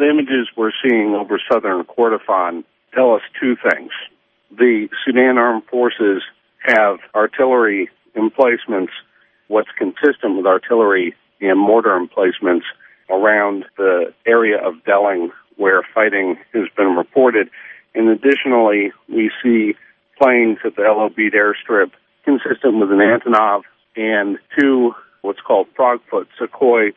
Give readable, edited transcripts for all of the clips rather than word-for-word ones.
The images we're seeing over southern Kordofan tell us two things. The Sudan Armed Forces have artillery emplacements, what's consistent with artillery and mortar emplacements around the area of Delling where fighting has been reported. And additionally, we see planes at the El Obeid airstrip consistent with an Antonov and two what's called Frogfoot Sukhoi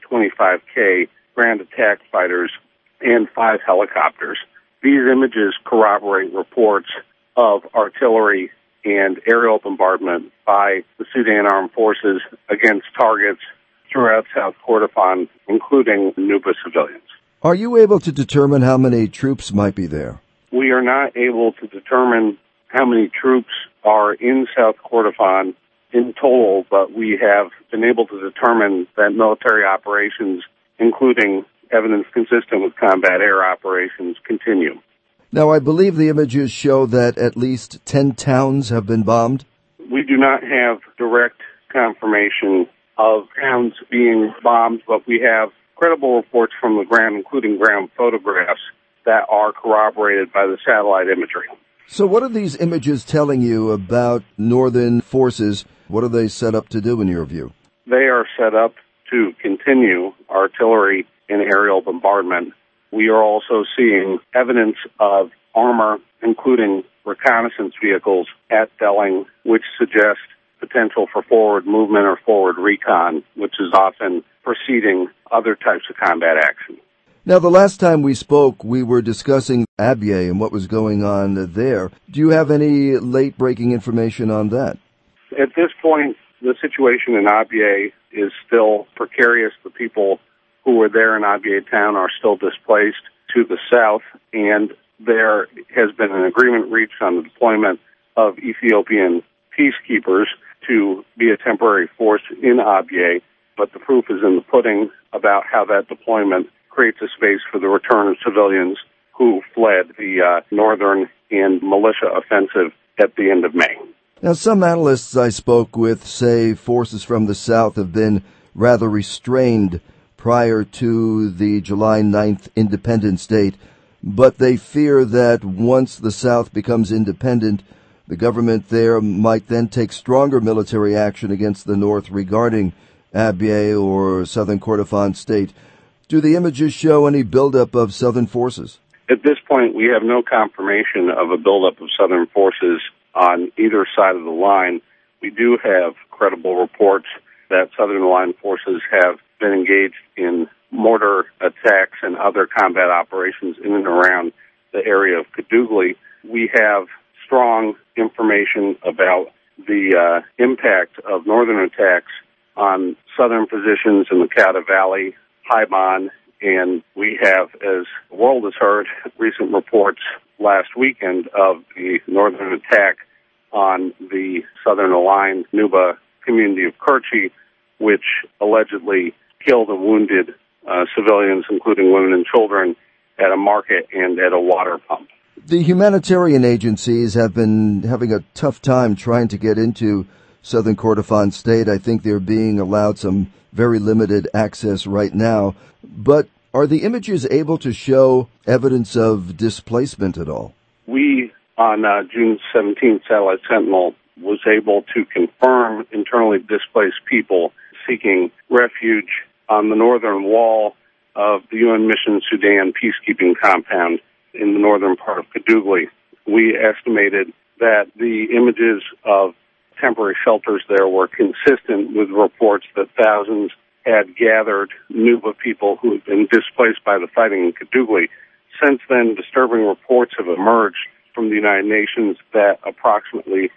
25K ground attack fighters and 5 helicopters. These images corroborate reports of artillery and aerial bombardment by the Sudan Armed Forces against targets throughout South Kordofan, including Nuba civilians. Are you able to determine how many troops might be there? We are not able to determine how many troops are in South Kordofan in total, but we have been able to determine that military operations, including evidence consistent with combat air operations, continue. Now, I believe the images show that at least 10 towns have been bombed. We do not have direct confirmation of towns being bombed, but we have credible reports from the ground, including ground photographs, that are corroborated by the satellite imagery. So what are these images telling you about northern forces? What are they set up to do in your view? They are set up to continue artillery and aerial bombardment. We are also seeing evidence of armor, including reconnaissance vehicles at Delling, which suggest potential for forward movement or forward recon, which is often preceding other types of combat action. Now, the last time we spoke, we were discussing Abyei and what was going on there. Do you have any late-breaking information on that? At this point, the situation in Abyei is still precarious. The people who were there in Abyei town are still displaced to the south, and there has been an agreement reached on the deployment of Ethiopian peacekeepers to be a temporary force in Abyei, but the proof is in the pudding about how that deployment creates a space for the return of civilians who fled the northern and militia offensive at the end of May. Now, some analysts I spoke with say forces from the south have been rather restrained prior to the July 9th independence date, but they fear that once the south becomes independent, the government there might then take stronger military action against the north regarding Abyei or southern Kordofan state. Do the images show any buildup of southern forces? At this point, we have no confirmation of a buildup of southern forces on either side of the line. We do have credible reports that southern line forces have been engaged in mortar attacks and other combat operations in and around the area of Kadugli. We have strong information about the impact of northern attacks on southern positions in the Cauda Valley, Haibon, and we have, as the world has heard, recent reports last weekend of the northern attack on the southern aligned Nuba community of Kerchi, which allegedly killed and wounded civilians, including women and children, at a market and at a water pump. The humanitarian agencies have been having a tough time trying to get into southern Kordofan state. I think they're being allowed some very limited access right now. But are the images able to show evidence of displacement at all? We, on June 17th, Satellite Sentinel was able to confirm internally displaced people seeking refuge on the northern wall of the UN Mission Sudan peacekeeping compound in the northern part of Kadugli. We estimated that the images of temporary shelters there were consistent with reports that thousands had gathered Nuba people who had been displaced by the fighting in Kadugli. Since then, disturbing reports have emerged from the United Nations that approximately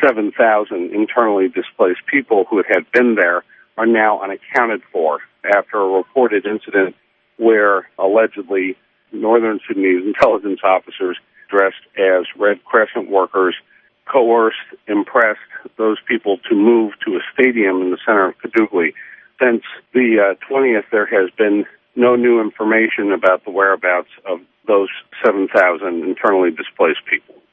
7,000 internally displaced people who had been there are now unaccounted for after a reported incident where allegedly Northern Sudanese intelligence officers dressed as Red Crescent workers coerced, impressed those people to move to a stadium in the center of Kadugli. Since the 20th, there has been no new information about the whereabouts of those 7,000 internally displaced people.